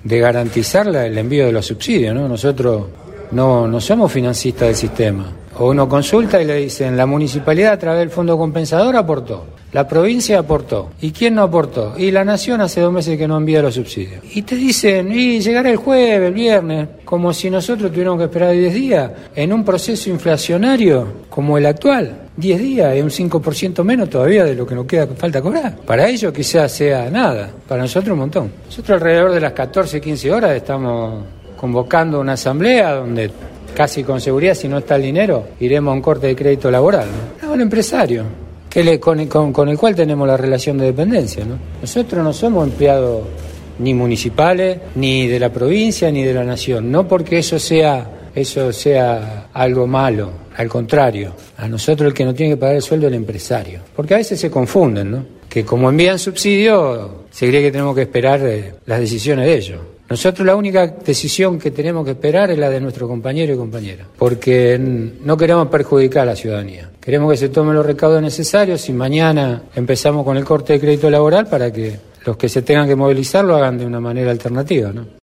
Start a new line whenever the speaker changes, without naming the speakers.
de garantizar el envío de los subsidios, ¿no? Nosotros no somos financistas del sistema. O uno consulta y le dicen, la municipalidad a través del fondo compensador aportó, la provincia aportó, ¿y quién no aportó? Y la nación hace 2 meses que no envía los subsidios. Y te dicen, y llegará el jueves, el viernes, como si nosotros tuviéramos que esperar 10 días en un proceso inflacionario como el actual. 10 días es un 5% menos todavía de lo que nos falta cobrar. Para ellos quizás sea nada, para nosotros un montón. Nosotros alrededor de las 14, 15 horas estamos convocando una asamblea donde casi con seguridad, si no está el dinero, iremos a un corte de crédito laboral, ¿no? No, el empresario, con el cual tenemos la relación de dependencia, ¿no? Nosotros no somos empleados ni municipales, ni de la provincia, ni de la nación, no porque eso sea algo malo, al contrario, a nosotros el que no tiene que pagar el sueldo es el empresario, porque a veces se confunden, ¿no? Que como envían subsidios, se cree que tenemos que esperar las decisiones de ellos. Nosotros la única decisión que tenemos que esperar es la de nuestro compañero y compañera, porque no queremos perjudicar a la ciudadanía. Queremos que se tomen los recaudos necesarios y mañana empezamos con el corte de crédito laboral para que los que se tengan que movilizar lo hagan de una manera alternativa, ¿no?